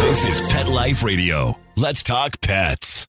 This is Pet Life Radio. Let's talk pets.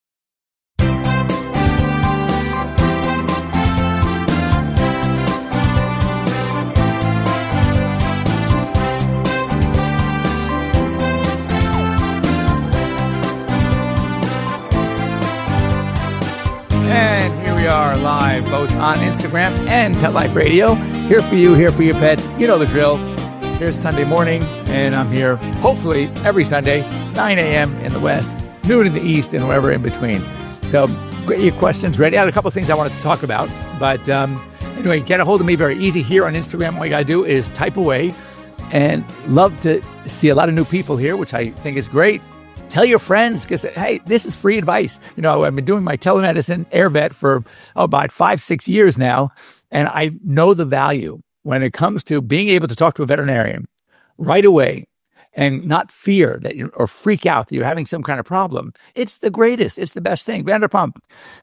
And here we are live, both on Instagram and Pet Life Radio. Here for you, here for your pets. You know the drill. Here's Sunday morning, and I'm here, hopefully, every Sunday, 9 a.m. in the West, noon in the East, and wherever in between. So, get your questions ready. I had a couple of things I wanted to talk about, but anyway, get a hold of me very easy here on Instagram. All you got to do is type away, and love to see a lot of new people here, which I think is great. Tell your friends, because, hey, this is free advice. You know, I've been doing my telemedicine AirVet for about 5-6 years now, and I know the value when it comes to being able to talk to a veterinarian right away and not fear that or freak out that you're having some kind of problem. It's the greatest. It's the best thing. Vanderpump.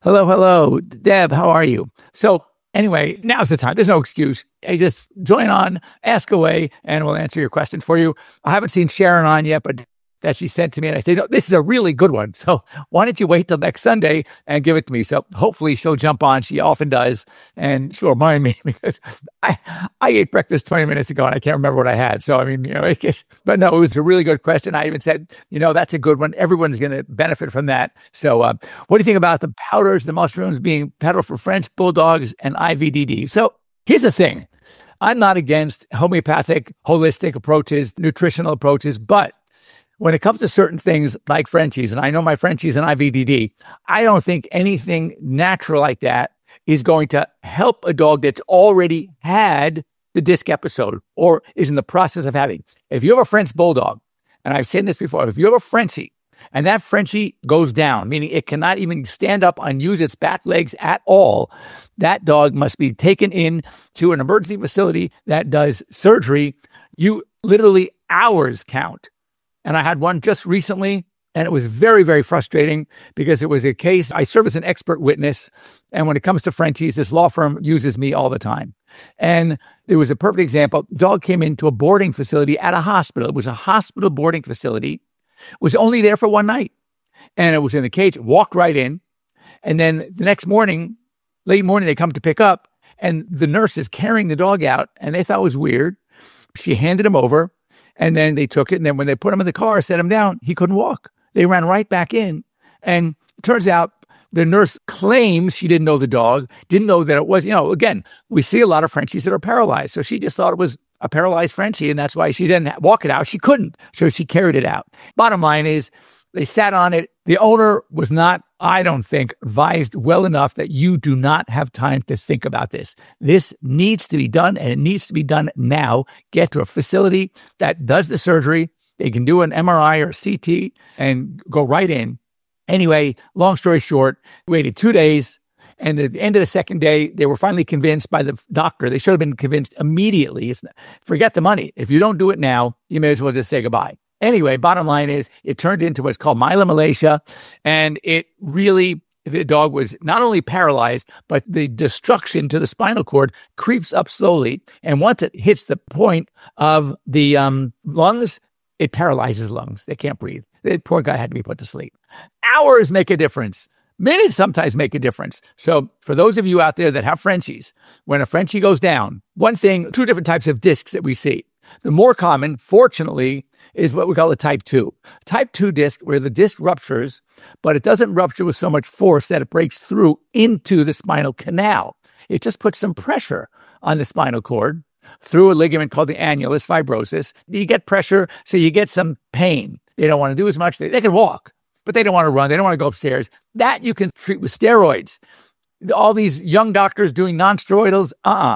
Hello. Deb, how are you? So anyway, now's the time. There's no excuse. Hey, just join on, ask away, and we'll answer your question for you. I haven't seen Sharon on yet, but that she sent to me, and I said, no, this is a really good one. So why don't you wait till next Sunday and give it to me? So hopefully she'll jump on. She often does, and she'll remind me because I ate breakfast 20 minutes ago and I can't remember what I had. So, I mean, you know, but no, it was a really good question. I even said, you know, that's a good one. Everyone's going to benefit from that. So what do you think about the powders, the mushrooms being peddled for French bulldogs and IVDD? So here's the thing. I'm not against homeopathic, holistic approaches, nutritional approaches, but when it comes to certain things like Frenchies, and I know my Frenchies and IVDD, I don't think anything natural like that is going to help a dog that's already had the disc episode or is in the process of having. If you have a French Bulldog, and I've said this before, if you have a Frenchie and that Frenchie goes down, meaning it cannot even stand up and use its back legs at all, that dog must be taken in to an emergency facility that does surgery. You literally hours count. And I had one just recently, and it was very, very frustrating because it was a case. I serve as an expert witness. And when it comes to Frenchies, this law firm uses me all the time. And it was a perfect example. Dog came into a boarding facility at a hospital. It was a hospital boarding facility. Was only there for one night. And it was in the cage, walked right in. And then the next morning, late morning, they come to pick up. And the nurse is carrying the dog out. And they thought it was weird. She handed him over. And then they took it. And then when they put him in the car, set him down, he couldn't walk. They ran right back in. And it turns out the nurse claims she didn't know the dog, didn't know that it was, you know, again, we see a lot of Frenchies that are paralyzed. So she just thought it was a paralyzed Frenchie. And that's why she didn't walk it out. She couldn't. So she carried it out. Bottom line is they sat on it. The owner was not, I don't think, advised well enough that you do not have time to think about this. This needs to be done, and it needs to be done now. Get to a facility that does the surgery. They can do an MRI or CT and go right in. Anyway, long story short, we waited 2 days. And at the end of the second day, they were finally convinced by the doctor. They should have been convinced immediately. Forget the money. If you don't do it now, you may as well just say goodbye. Anyway, bottom line is it turned into what's called myelomalacia, and it really, the dog was not only paralyzed, but the destruction to the spinal cord creeps up slowly. And once it hits the point of the lungs, it paralyzes lungs. They can't breathe. The poor guy had to be put to sleep. Hours make a difference. Minutes sometimes make a difference. So for those of you out there that have Frenchies, when a Frenchie goes down, one thing, two different types of discs that we see. The more common, fortunately, is what we call a type 2. Type 2 disc, where the disc ruptures, but it doesn't rupture with so much force that it breaks through into the spinal canal. It just puts some pressure on the spinal cord through a ligament called the annulus fibrosus. You get pressure, so you get some pain. They don't want to do as much. They can walk, but they don't want to run. They don't want to go upstairs. That you can treat with steroids. All these young doctors doing non-steroidals,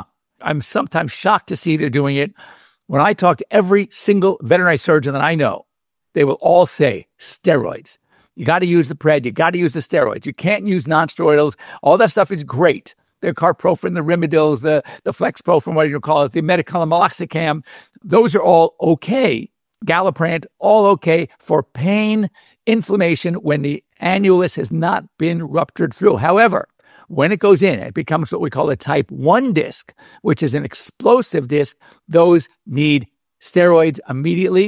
I'm sometimes shocked to see they're doing it. When I talk to every single veterinary surgeon that I know, they will all say steroids. You got to use the pred. You got to use the steroids. You can't use non-steroidals. All that stuff is great. The carprofen, the Rimadyls, the Flexprofen, whatever you call it, the Metacillin, Meloxicam, those are all okay. Galliprant, all okay for pain, inflammation when the annulus has not been ruptured through. However, when it goes in, it becomes what we call a type 1 disc, which is an explosive disc. Those need steroids immediately.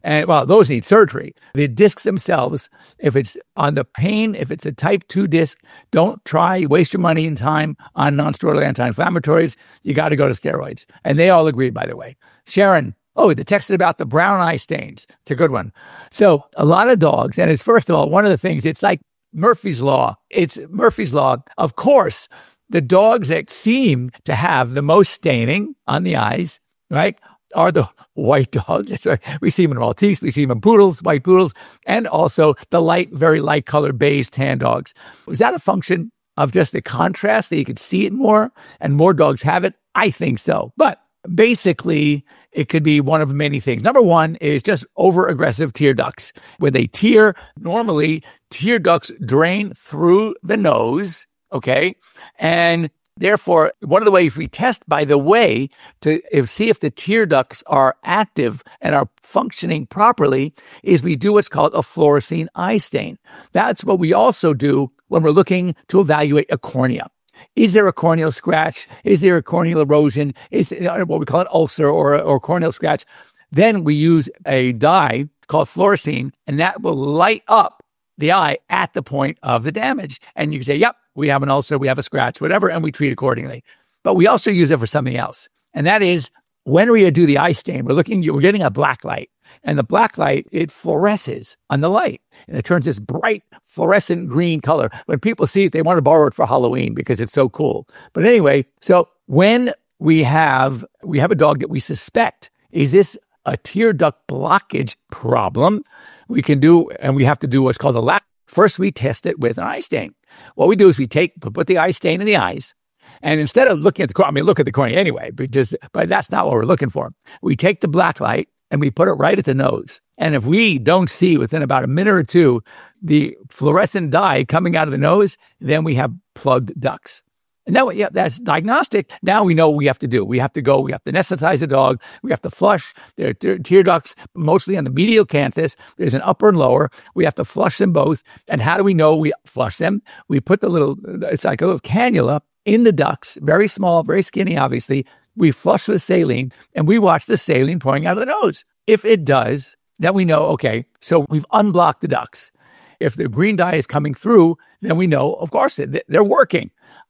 And well, those need surgery. The discs themselves, if it's on the pain, if it's a type 2 disc, don't waste your money and time on non-steroidal anti-inflammatories. You got to go to steroids. And they all agreed, by the way. Sharon, the text about the brown eye stains. It's a good one. So a lot of dogs, and it's first of all, one of the things, it's like Murphy's Law. It's Murphy's Law. Of course, the dogs that seem to have the most staining on the eyes, right, are the white dogs. We see them in Maltese, we see them in poodles, white poodles, and also the very light colored beige tan dogs. Was that a function of just the contrast that you could see it more and more dogs have it? I think so. But basically, it could be one of many things. Number one is just over-aggressive tear ducts. When they tear, normally tear ducts drain through the nose, okay? And therefore, one of the ways we test, by the way, to see if the tear ducts are active and are functioning properly is we do what's called a fluorescein eye stain. That's what we also do when we're looking to evaluate a cornea. Is there a corneal scratch? Is there a corneal erosion? Is what we call an ulcer or corneal scratch? Then we use a dye called fluorescein, and that will light up the eye at the point of the damage. And you can say, yep, we have an ulcer, we have a scratch, whatever, and we treat accordingly. But we also use it for something else. And that is when we do the eye stain, we're getting a black light. And the black light, it fluoresces on the light. And it turns this bright fluorescent green color. When people see it, they want to borrow it for Halloween because it's so cool. But anyway, so when we have a dog that we suspect, is this a tear duct blockage problem? We can do, and we have to do what's called a lab. First, we test it with an eye stain. What we do is we put the eye stain in the eyes. And instead of looking at the cornea, look at the cornea anyway, but that's not what we're looking for. We take the black light and we put it right at the nose. And if we don't see within about a minute or two the fluorescent dye coming out of the nose, then we have plugged ducts. And that's diagnostic. Now we know what we have to do. We have to anesthetize the dog. We have to flush their tear ducts, mostly on the medial canthus. There's an upper and lower. We have to flush them both. And how do we know we flush them? We put it's like a little cannula in the ducts, very small, very skinny, obviously. We flush with saline, and we watch the saline pouring out of the nose. If it does, then we know, okay, so we've unblocked the ducts. If the green dye is coming through, then we know, of course, they're working.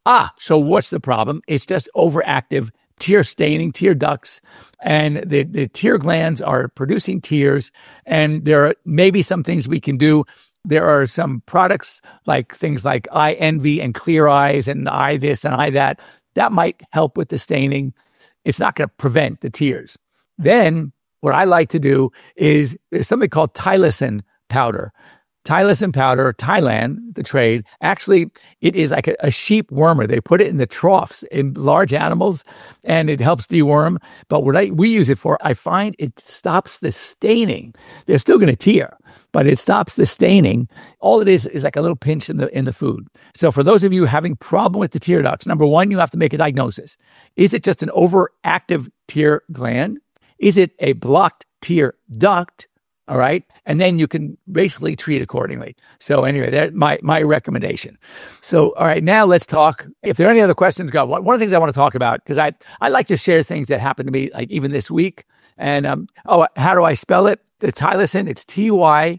So what's the problem? It's just overactive tear staining, tear ducts, and the tear glands are producing tears, and there are maybe some things we can do. There are some products like things like Eye Envy and Clear Eyes and Eye This and Eye That. That might help with the staining. It's not going to prevent the tears. Then what I like to do is there's something called Tylosin powder. Tylosin powder, Tylan, the trade, actually, it is like a sheep wormer. They put it in the troughs in large animals, and it helps deworm. But what we use it for, I find it stops the staining. They're still going to tear, but it stops the staining. All it is like a little pinch in the food. So for those of you having problem with the tear ducts, number one, you have to make a diagnosis. Is it just an overactive tear gland? Is it a blocked tear duct? All right. And then you can basically treat accordingly. So anyway, that's my recommendation. So, all right, now let's talk. If there are any other questions, go. One of the things I want to talk about, because I like to share things that happened to me, like even this week. And, how do I spell it? The Tylosin, it's Tylosin.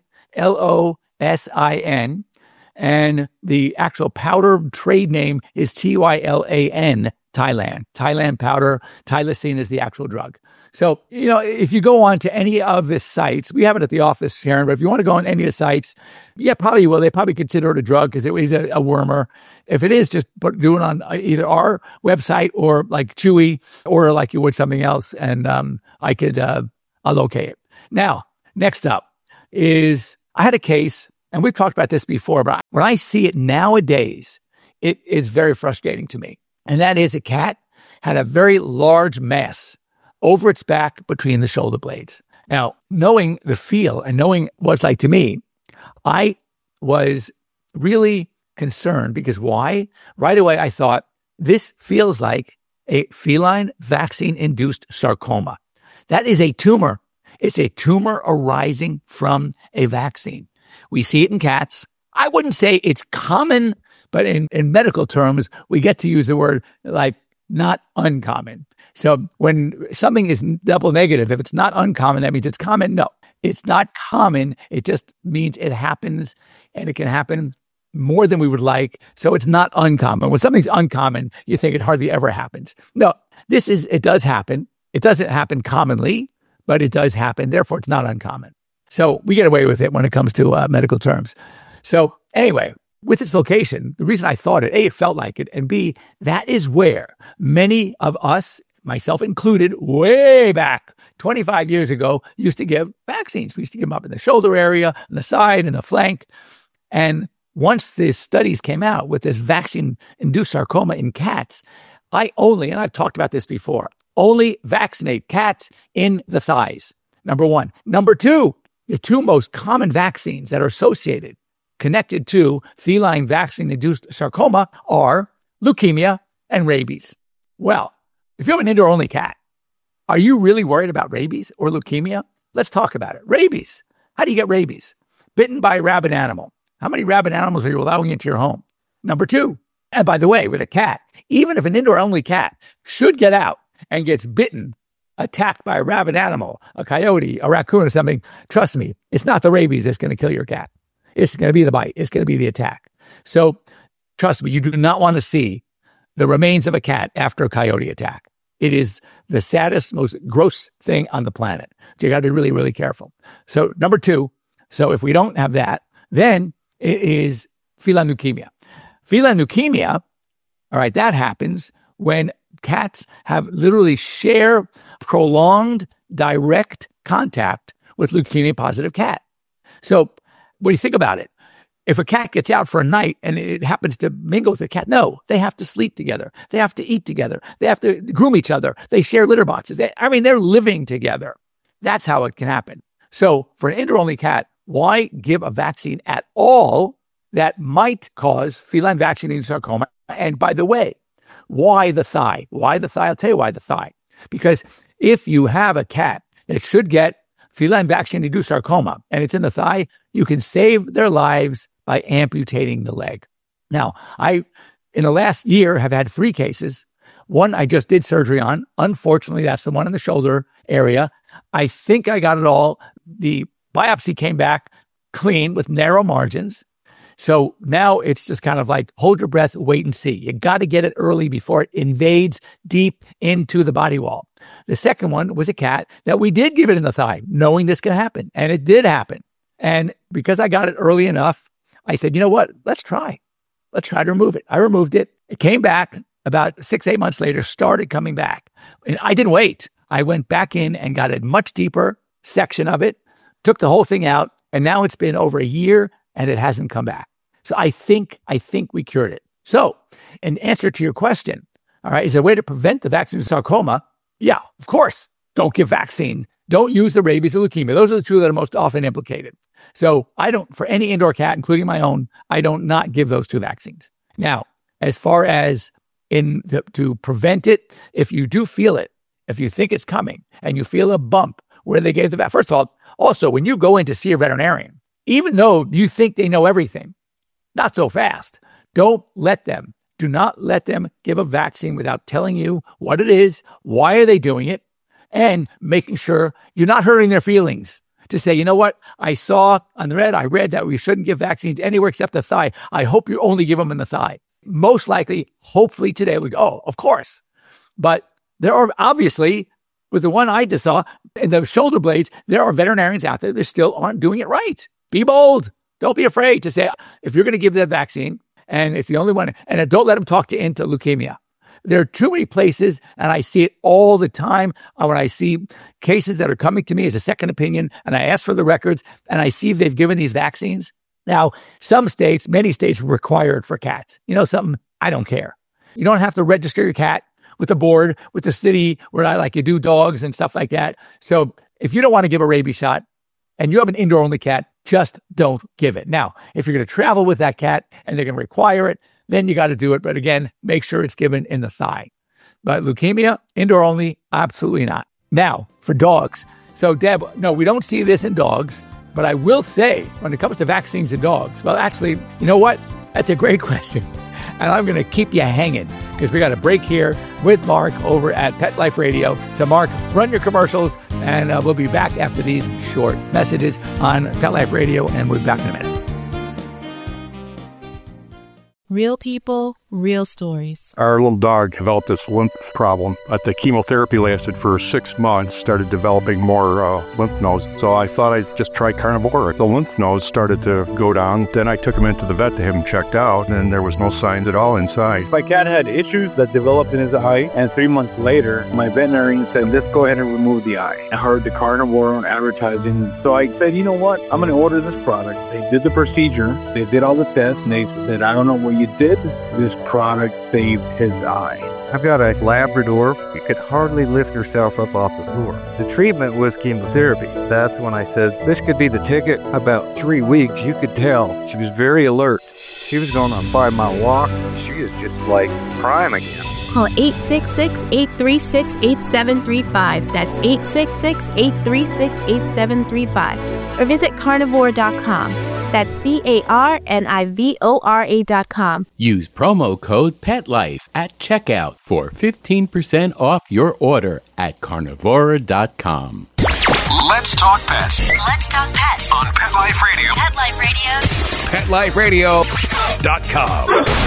And the actual powder trade name is Tylan, Tylan. Tylan powder, Tylosin is the actual drug. So, if you go on to any of the sites, we have it at the office, Sharon, but if you want to go on any of the sites, yeah, probably will. They probably consider it a drug because it is a wormer. If it is, just do it on either our website or like Chewy or like you would something else, and I could I'll locate it. Now, next up is I had a case, and we've talked about this before, but when I see it nowadays, it is very frustrating to me. And that is a cat had a very large mass over its back between the shoulder blades. Now, knowing the feel and knowing what it's like to me, I was really concerned because why? Right away, I thought, this feels like a feline vaccine-induced sarcoma. That is a tumor. It's a tumor arising from a vaccine. We see it in cats. I wouldn't say it's common, but in medical terms, we get to use the word like not uncommon. So when something is double negative, if it's not uncommon, that means it's common. No, It's not common. It just means it happens, and it can happen more than we would like. So it's not uncommon. When something's uncommon, you think it hardly ever happens. No, it does happen. It doesn't happen commonly, but it does happen. Therefore, it's not uncommon. So we get away with it when it comes to medical terms. So anyway, with its location, the reason I thought it, A, it felt like it, and B, that is where many of us, myself included, way back 25 years ago, used to give vaccines. We used to give them up in the shoulder area, on the side, and the flank. And once the studies came out with this vaccine-induced sarcoma in cats, and I've talked about this before, only vaccinate cats in the thighs, number one. Number two, the two most common vaccines that are associated, connected to feline vaccine-induced sarcoma are leukemia and rabies. Well, if you have an indoor-only cat, are you really worried about rabies or leukemia? Let's talk about it. Rabies. How do you get rabies? Bitten by a rabid animal. How many rabid animals are you allowing into your home? Number two, and by the way, with a cat, even if an indoor-only cat should get out and gets bitten, attacked by a rabid animal, a coyote, a raccoon or something, trust me, it's not the rabies that's going to kill your cat. It's going to be the bite. It's going to be the attack. So trust me, you do not want to see the remains of a cat after a coyote attack. It is the saddest, most gross thing on the planet. So you got to be really, really careful. So number two, so if we don't have that, then it is feline leukemia. Feline leukemia, all right, that happens when cats have literally share prolonged direct contact with leukemia-positive cat. So when you think about it, if a cat gets out for a night and it happens to mingle with a cat, no, they have to sleep together. They have to eat together. They have to groom each other. They share litter boxes. They're living together. That's how it can happen. So for an indoor-only cat, why give a vaccine at all that might cause feline vaccine-induced sarcoma? And by the way, why the thigh? Why the thigh? I'll tell you why the thigh. Because if you have a cat that should get feline vaccine-induced sarcoma and it's in the thigh, you can save their lives by amputating the leg. Now, I, in the last year, have had 3 cases. One I just did surgery on. Unfortunately, that's the one in the shoulder area. I think I got it all. The biopsy came back clean with narrow margins. So now it's just kind of like, hold your breath, wait and see. You got to get it early before it invades deep into the body wall. The second one was a cat that we did give it in the thigh, knowing this could happen. And it did happen. And because I got it early enough, I said, you know what? Let's try. Let's try to remove it. I removed it. It came back about 6-8 months later, started coming back. And I didn't wait. I went back in and got a much deeper section of it, took the whole thing out. And now it's been over a year and it hasn't come back. So I think we cured it. So in answer to your question, all right, is there a way to prevent the vaccine sarcoma? Yeah, of course. Don't give vaccine. Don't use the rabies or leukemia. Those are the two that are most often implicated. So I don't, for any indoor cat, including my own, I don't not give those 2 vaccines. Now, as far as to prevent it, if you do feel it, if you think it's coming and you feel a bump where they gave the vaccine, first of all, also when you go in to see a veterinarian, even though you think they know everything, not so fast. Do not let them give a vaccine without telling you what it is, why are they doing it, and making sure you're not hurting their feelings. To say, you know what, I saw on the I read that we shouldn't give vaccines anywhere except the thigh. I hope you only give them in the thigh. Most likely, hopefully today, we go, oh, of course. But there are obviously, with the one I just saw, in the shoulder blades, there are veterinarians out there that still aren't doing it right. Be bold. Don't be afraid to say, if you're going to give that vaccine, and it's the only one, and don't let them talk you into leukemia. There are too many places, and I see it all the time when I see cases that are coming to me as a second opinion, and I ask for the records, and I see if they've given these vaccines. Now, many states require it for cats. You know something? I don't care. You don't have to register your cat with the board, with the city, where you do dogs and stuff like that. So if you don't want to give a rabies shot, and you have an indoor-only cat, just don't give it. Now, if you're going to travel with that cat and they're going to require it, then you got to do it. But again, make sure it's given in the thigh. But leukemia, indoor only, absolutely not. Now, for dogs. So, Deb, no, we don't see this in dogs. But I will say, when it comes to vaccines in dogs, well, actually, you know what? That's a great question. And I'm going to keep you hanging because we got a break here with Mark over at Pet Life Radio. So, Mark, run your commercials. And we'll be back after these short messages on Pet Life Radio, and we'll be back in a minute. Real people, real stories. Our little dog developed this lymph problem. The chemotherapy lasted for 6 months, started developing more lymph nodes. So I thought I'd just try Carnivora. The lymph nodes started to go down. Then I took him into the vet to have him checked out, and there was no signs at all inside. My cat had issues that developed in his eye, and 3 months later, my veterinarian said, let's go ahead and remove the eye. I heard the Carnivora on advertising, so I said, you know what? I'm going to order this product. They did the procedure, they did all the tests, and they said, I don't know what you did. This product saved his eye. I've got a Labrador. She could hardly lift herself up off the floor. The treatment was chemotherapy. That's when I said, this could be the ticket. About 3 weeks, you could tell she was very alert. She was going on a 5-mile walk. She is just like prime again. Call 866-836-8735. That's 866-836-8735. Or visit carnivora.com. That's carnivora.com. Use promo code PETLIFE at checkout for 15% off your order at carnivora.com. Let's talk pets. Let's talk pets On Pet Life Radio. Pet Life Radio. PetLifeRadio.com.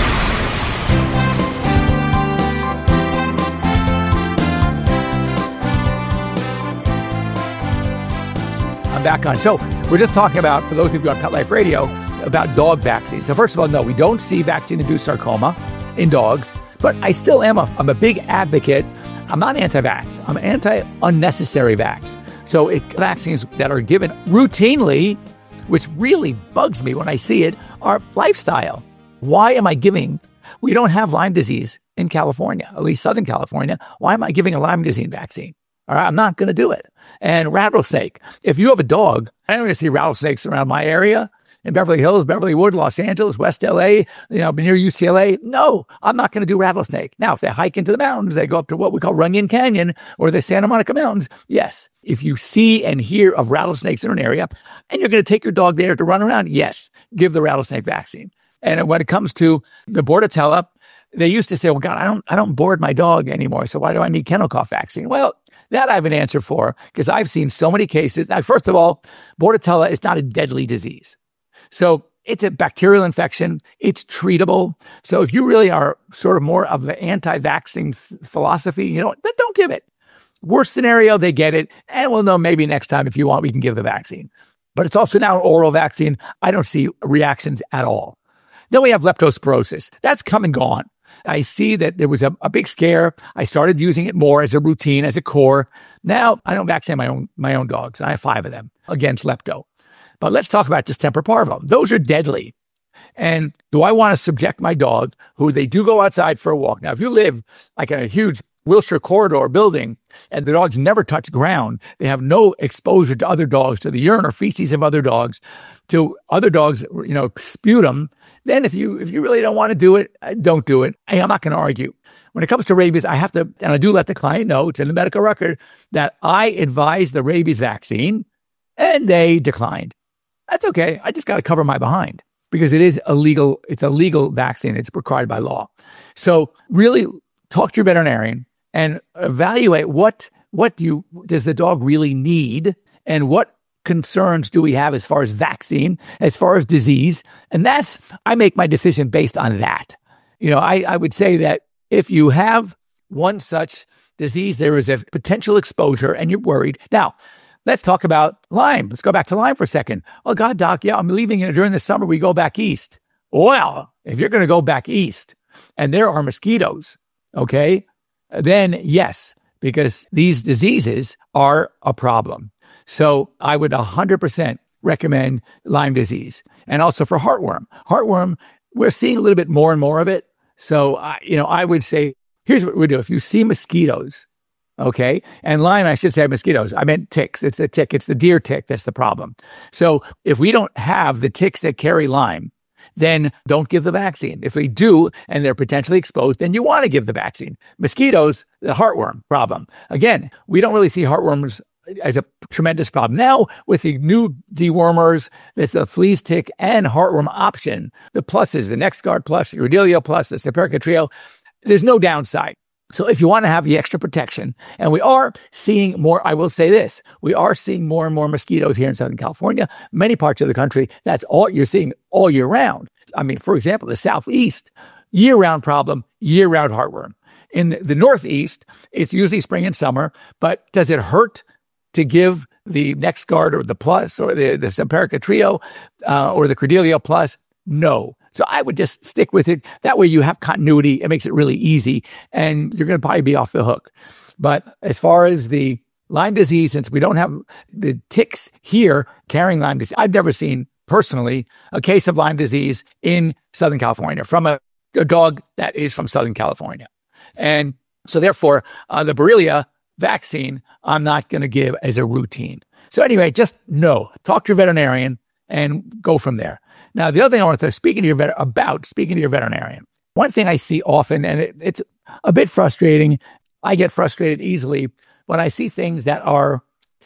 I'm back on. So we're just talking about, for those of you on Pet Life Radio, about dog vaccines. So first of all, no, we don't see vaccine-induced sarcoma in dogs, but I still am I'm a big advocate. I'm not anti-vax. I'm anti-unnecessary vax. So vaccines that are given routinely, which really bugs me when I see it, are lifestyle. Why am I giving? We don't have Lyme disease in California, at least Southern California. Why am I giving a Lyme disease vaccine? All right, I'm not going to do it. And rattlesnake. If you have a dog, I don't going to see rattlesnakes around my area in Beverly Hills, Beverlywood, Los Angeles, West LA, near UCLA. No, I'm not going to do rattlesnake. Now, if they hike into the mountains, they go up to what we call Runyon Canyon or the Santa Monica Mountains. Yes. If you see and hear of rattlesnakes in an area and you're going to take your dog there to run around, yes, give the rattlesnake vaccine. And when it comes to the Bordetella, they used to say, well, God, I don't board my dog anymore. So why do I need kennel cough vaccine? Well, that I have an answer for, because I've seen so many cases. Now, first of all, Bordetella is not a deadly disease. So it's a bacterial infection. It's treatable. So if you really are sort of more of the anti-vaccine philosophy, then don't give it. Worst scenario, they get it. And we'll know maybe next time, if you want, we can give the vaccine. But it's also now an oral vaccine. I don't see reactions at all. Then we have leptospirosis. That's come and gone. I see that there was a big scare. I started using it more as a routine, as a core. Now I don't vaccinate my own dogs. I have 5 of them against lepto. But let's talk about distemper parvo. Those are deadly. And do I want to subject my dog, who they do go outside for a walk? Now, if you live like in a huge Wilshire corridor building and the dogs never touch ground, they have no exposure to other dogs, to the urine or feces of other dogs, to other dogs, sputum, then if you really don't want to do it, don't do it. I'm not going to argue. When it comes to rabies, I have to, and I do let the client know, it's in the medical record, that I advised the rabies vaccine and they declined. That's okay. I just got to cover my behind because it is illegal. It's a legal vaccine. It's required by law. So really talk to your veterinarian and evaluate what does the dog really need and what concerns do we have as far as vaccine, as far as disease. And I make my decision based on that. I would say that if you have one such disease, there is a potential exposure and you're worried. Now, let's talk about Lyme. Let's go back to Lyme for a second. Oh, God, Doc, yeah, I'm leaving during the summer. We go back east. Well, if you're going to go back east and there are mosquitoes, okay, then yes, because these diseases are a problem. So I would 100% recommend Lyme disease. And also for heartworm. Heartworm, we're seeing a little bit more and more of it. So, I would say, here's what we do. If you see mosquitoes, okay, and Lyme, I should say mosquitoes. I meant ticks. It's a tick. It's the deer tick that's the problem. So if we don't have the ticks that carry Lyme, then don't give the vaccine. If we do, and they're potentially exposed, then you want to give the vaccine. Mosquitoes, the heartworm problem. Again, we don't really see heartworms as a tremendous problem. Now, with the new dewormers, there's the fleas, tick, and heartworm option. The pluses, the NexGard Plus, the Redelio Plus, the Simparica Trio, there's no downside. So if you want to have the extra protection, and we are seeing more, I will say this, we are seeing more and more mosquitoes here in Southern California, many parts of the country, that's all you're seeing all year round. I mean, for example, the Southeast, year-round problem, year-round heartworm. In the Northeast, it's usually spring and summer, but does it hurt to give the NexGard or the Plus or the Simparica Trio or the Credelio Plus? No. So I would just stick with it. That way you have continuity. It makes it really easy, and you're going to probably be off the hook. But as far as the Lyme disease, since we don't have the ticks here carrying Lyme disease, I've never seen personally a case of Lyme disease in Southern California from a dog that is from Southern California. And so therefore, the Borrelia vaccine, I'm not going to give as a routine. So anyway, just know, talk to your veterinarian and go from there. Now, the other thing I want to speak to your veterinarian, one thing I see often, and it's a bit frustrating. I get frustrated easily when I see things that are,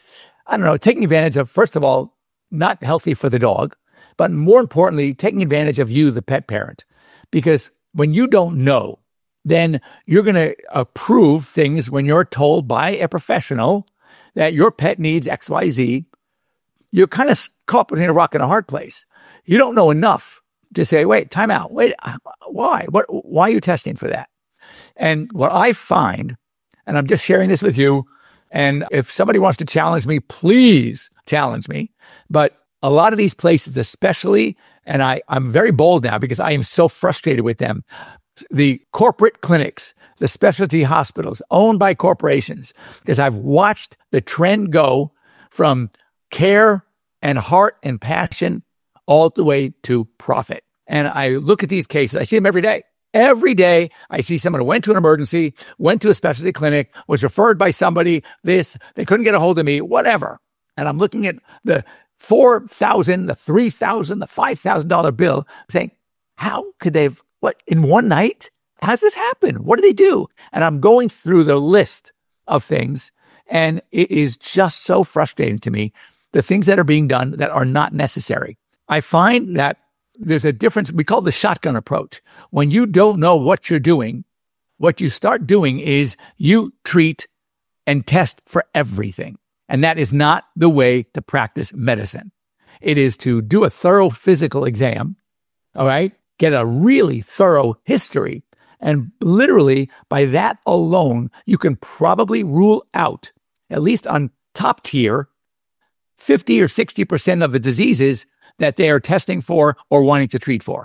taking advantage of, first of all, not healthy for the dog, but more importantly, taking advantage of you, the pet parent. Because when you don't know, then you're going to approve things when you're told by a professional that your pet needs XYZ. You're kind of caught between a rock and a hard place. You don't know enough to say, wait, time out. Wait, why? Why are you testing for that? And what I find, and I'm just sharing this with you, and if somebody wants to challenge me, please challenge me. But a lot of these places, especially, and I'm very bold now because I am so frustrated with them, the corporate clinics, the specialty hospitals owned by corporations, because I've watched the trend go from care and heart and passion all the way to profit. And I look at these cases, I see them every day. Every day, I see someone who went to an emergency, went to a specialty clinic, was referred by somebody, they couldn't get a hold of me, whatever. And I'm looking at the $4,000, the $3,000, the $5,000 bill, saying, how could they've, in one night? How's this happen? What do they do? And I'm going through the list of things, and it is just so frustrating to me, the things that are being done that are not necessary. I find that there's a difference. We call the shotgun approach. When you don't know what you're doing, what you start doing is you treat and test for everything. And that is not the way to practice medicine. It is to do a thorough physical exam, all right? Get a really thorough history. And literally, by that alone, you can probably rule out, at least on top tier, 50 or 60% of the diseases that they are testing for or wanting to treat for.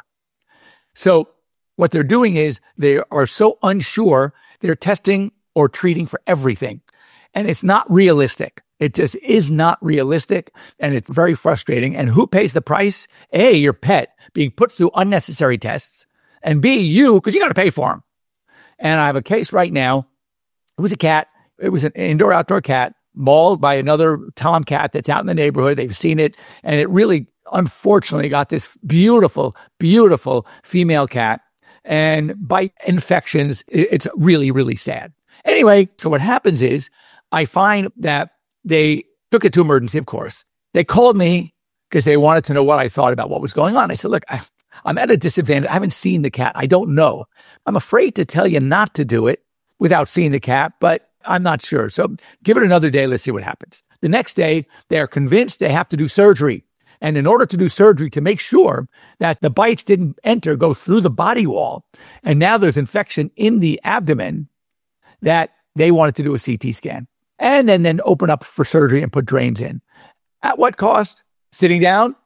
So what they're doing is they are so unsure, they're testing or treating for everything. And it's not realistic. It just is not realistic, and it's very frustrating. And who pays the price? A, your pet being put through unnecessary tests, and B, you, because you got to pay for them. And I have a case right now. It was a cat. It was an indoor-outdoor cat mauled by another tomcat that's out in the neighborhood. They've seen it, and it really, unfortunately, got this beautiful, beautiful female cat. And by infections, it's really, really sad. Anyway, so what happens is I find that they took it to emergency, of course. They called me because they wanted to know what I thought about what was going on. I said, look, I'm at a disadvantage. I haven't seen the cat. I don't know. I'm afraid to tell you not to do it without seeing the cat, but I'm not sure. So give it another day. Let's see what happens. The next day, they're convinced they have to do surgery. And in order to do surgery to make sure that the bites didn't go through the body wall, and now there's infection in the abdomen, that they wanted to do a CT scan. And then open up for surgery and put drains in. At what cost? Sitting down?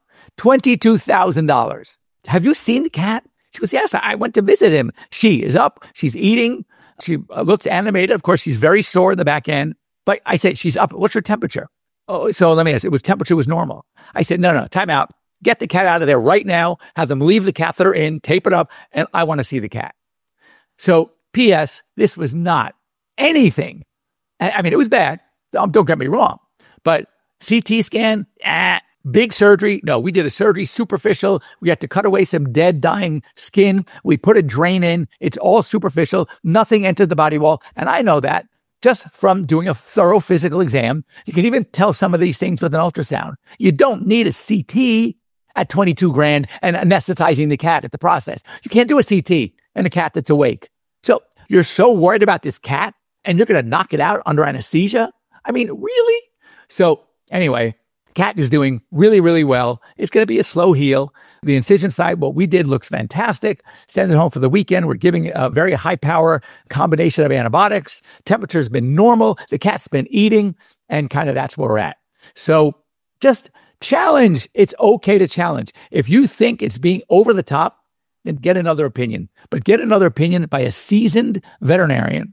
$22,000. Have you seen the cat? She goes, yes, I went to visit him. She is up. She's eating. She looks animated. Of course, she's very sore in the back end. But I said, she's up. What's her temperature? Oh, so let me ask. Temperature was normal. I said, no, time out. Get the cat out of there right now. Have them leave the catheter in, tape it up, and I want to see the cat. So, P.S., this was not anything. I mean, it was bad. Don't get me wrong. But CT scan, big surgery. No, we did a surgery, superficial. We had to cut away some dead, dying skin. We put a drain in. It's all superficial. Nothing entered the body wall. And I know that just from doing a thorough physical exam. You can even tell some of these things with an ultrasound. You don't need a CT at $22,000 and anesthetizing the cat at the process. You can't do a CT and a cat that's awake. So You're so worried about this cat and you're going to knock it out under anesthesia? I mean, really? So anyway, cat is doing really, really well. It's going to be a slow heal. The incision site, what we did looks fantastic. Send it home for the weekend. We're giving a very high power combination of antibiotics. Temperature's been normal. The cat's been eating, and kind of that's where we're at. So just challenge. It's okay to challenge. If you think it's being over the top, then get another opinion. But get another opinion by a seasoned veterinarian,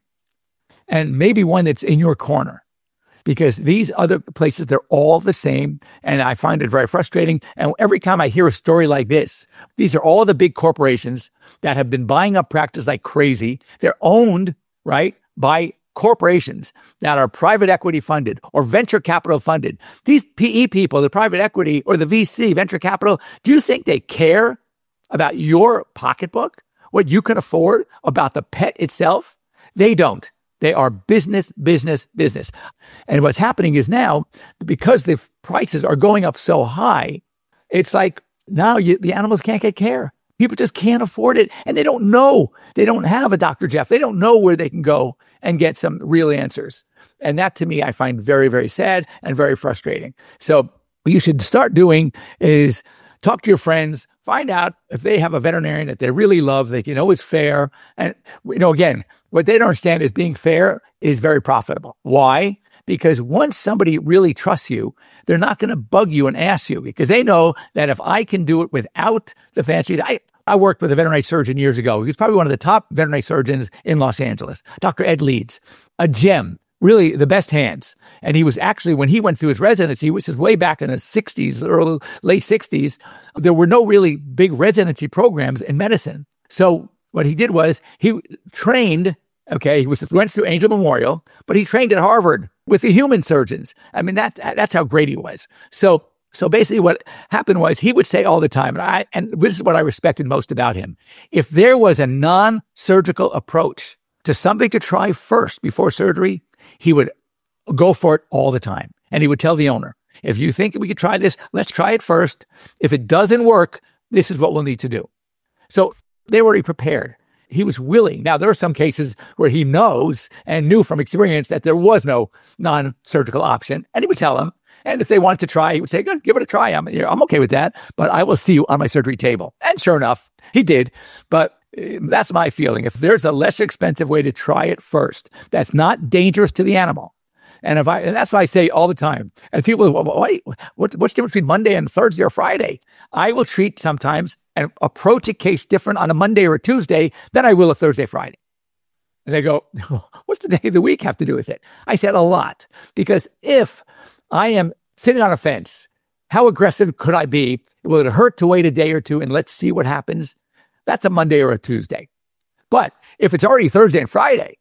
and maybe one that's in your corner. Because these other places, they're all the same. And I find it very frustrating. And every time I hear a story like this, these are all the big corporations that have been buying up practice like crazy. They're owned, right, by corporations that are private equity funded or venture capital funded. These PE people, the private equity or the VC, venture capital, do you think they care about your pocketbook, what you can afford, about the pet itself? They don't. They are business, business, business. And what's happening is now, because the prices are going up so high, it's like now the animals can't get care. People just can't afford it. And they don't know. They don't have a Dr. Jeff. They don't know where they can go and get some real answers. And that, to me, I find very, very sad and very frustrating. So what you should start doing is talk to your friends, find out if they have a veterinarian that they really love, that you know is fair. And, again, what they don't understand is being fair is very profitable. Why? Because once somebody really trusts you, they're not going to bug you and ask you, because they know that if I can do it without the fancy, I worked with a veterinary surgeon years ago. He was probably one of the top veterinary surgeons in Los Angeles, Dr. Ed Leeds, a gem. Really the best hands. And he was actually, when he went through his residency, which is way back in the 60s, early, late 60s, there were no really big residency programs in medicine. So what he did was he trained, he went through Angel Memorial, but he trained at Harvard with the human surgeons. I mean, that's how great he was. So basically what happened was he would say all the time, and this is what I respected most about him. If there was a non-surgical approach to something to try first before surgery, he would go for it all the time. And he would tell the owner, if you think we could try this, let's try it first. If it doesn't work, this is what we'll need to do. So they were already prepared. He was willing. Now, there are some cases where he knows and knew from experience that there was no non-surgical option. And he would tell them. And if they wanted to try, he would say, good, give it a try. I'm okay with that, but I will see you on my surgery table. And sure enough, he did. But that's my feeling. If there's a less expensive way to try it first, that's not dangerous to the animal. And that's what I say all the time. And people, what's the difference between Monday and Thursday or Friday? I will treat sometimes and approach a case different on a Monday or a Tuesday than I will a Thursday, Friday. And they go, what's the day of the week have to do with it? I said a lot, because if I am sitting on a fence, how aggressive could I be? Will it hurt to wait a day or two and let's see what happens? That's a Monday or a Tuesday. But if it's already Thursday and Friday,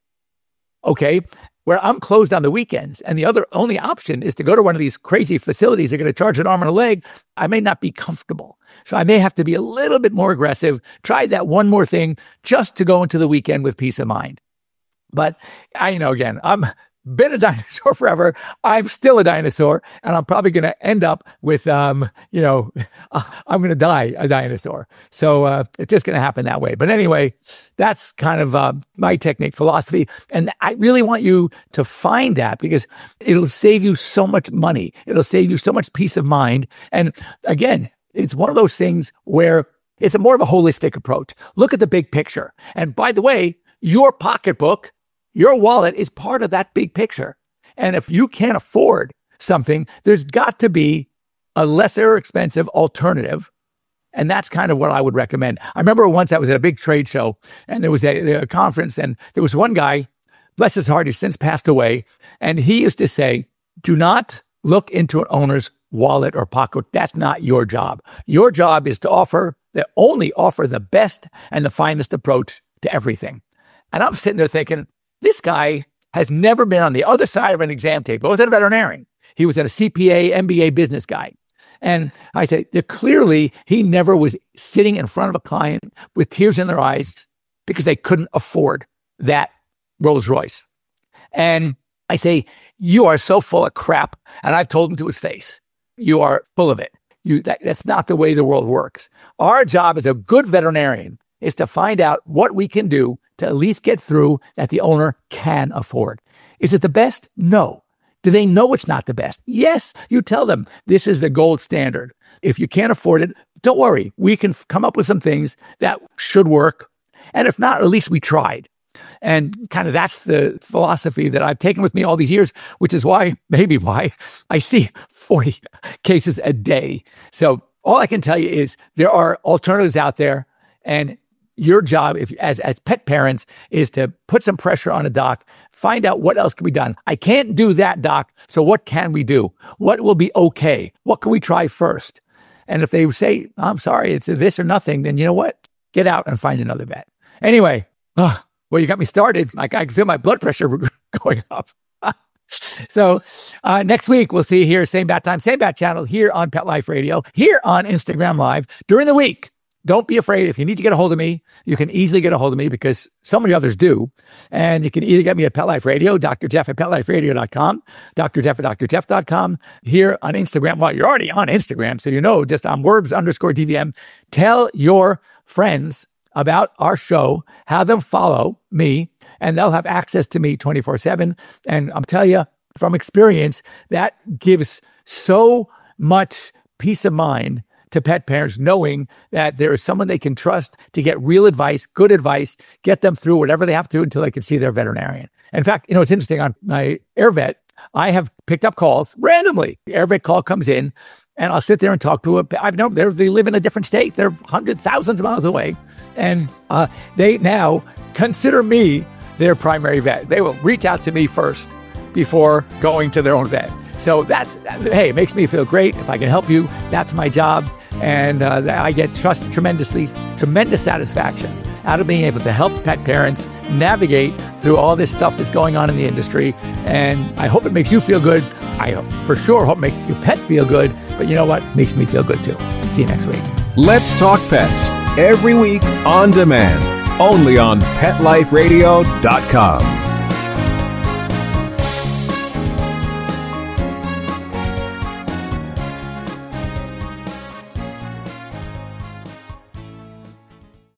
where I'm closed on the weekends, and the only option is to go to one of these crazy facilities, they're going to charge an arm and a leg, I may not be comfortable. So I may have to be a little bit more aggressive, try that one more thing just to go into the weekend with peace of mind. But again, I'm been a dinosaur forever. I'm still a dinosaur, and I'm probably going to end up with, I'm going to die a dinosaur. So it's just going to happen that way. But anyway, that's kind of my technique philosophy. And I really want you to find that, because it'll save you so much money. It'll save you so much peace of mind. And again, it's one of those things where it's more of a holistic approach. Look at the big picture. And by the way, your pocketbook, your wallet is part of that big picture. And if you can't afford something, there's got to be a lesser expensive alternative. And that's kind of what I would recommend. I remember once I was at a big trade show, and there was a conference, and there was one guy, bless his heart, he's since passed away. And he used to say, do not look into an owner's wallet or pocket. That's not your job. Your job is to only offer the best and the finest approach to everything. And I'm sitting there thinking, this guy has never been on the other side of an exam table. He wasn't a veterinarian. He was a CPA, MBA business guy. And I said, clearly he never was sitting in front of a client with tears in their eyes because they couldn't afford that Rolls Royce. And I say, you are so full of crap. And I've told him to his face, you are full of it. That's not the way the world works. Our job as a good veterinarian is to find out what we can do to at least get through that the owner can afford. Is it the best? No. Do they know it's not the best? Yes. You tell them this is the gold standard. If you can't afford it, don't worry. We can come up with some things that should work. And if not, at least we tried. And kind of that's the philosophy that I've taken with me all these years, which is maybe why I see 40 cases a day. So all I can tell you is there are alternatives out there, and your job as pet parents is to put some pressure on a doc, find out what else can be done. I can't do that, doc, so what can we do? What will be okay? What can we try first? And if they say, I'm sorry, it's this or nothing, then you know what? Get out and find another vet. Anyway, well, you got me started. I can feel my blood pressure going up. So next week, we'll see you here, same bat time, same bat channel, here on Pet Life Radio, here on Instagram Live during the week. Don't be afraid. If you need to get a hold of me, you can easily get a hold of me because so many others do. And you can either get me at Pet Life Radio, Dr. Jeff at PetLifeRadio.com, Dr. Jeff at DrJeff.com, here on Instagram. Well, you're already on Instagram, so you know, just on Wurbs_DVM. Tell your friends about our show, have them follow me, and they'll have access to me 24/7. And I'm telling you, from experience, that gives so much peace of mind to pet parents, knowing that there is someone they can trust to get real advice, good advice, get them through whatever they have to until they can see their veterinarian. In fact, it's interesting, on my AirVet, I have picked up calls randomly. The AirVet call comes in, and I'll sit there and talk to they live in a different state. They're hundreds, thousands of miles away. And they now consider me their primary vet. They will reach out to me first before going to their own vet. So hey, it makes me feel great. If I can help you, that's my job. And I get tremendous satisfaction out of being able to help pet parents navigate through all this stuff that's going on in the industry. And I hope it makes you feel good. I for sure hope it makes your pet feel good. But you know what? It makes me feel good too. See you next week. Let's Talk Pets, every week on demand, only on PetLifeRadio.com.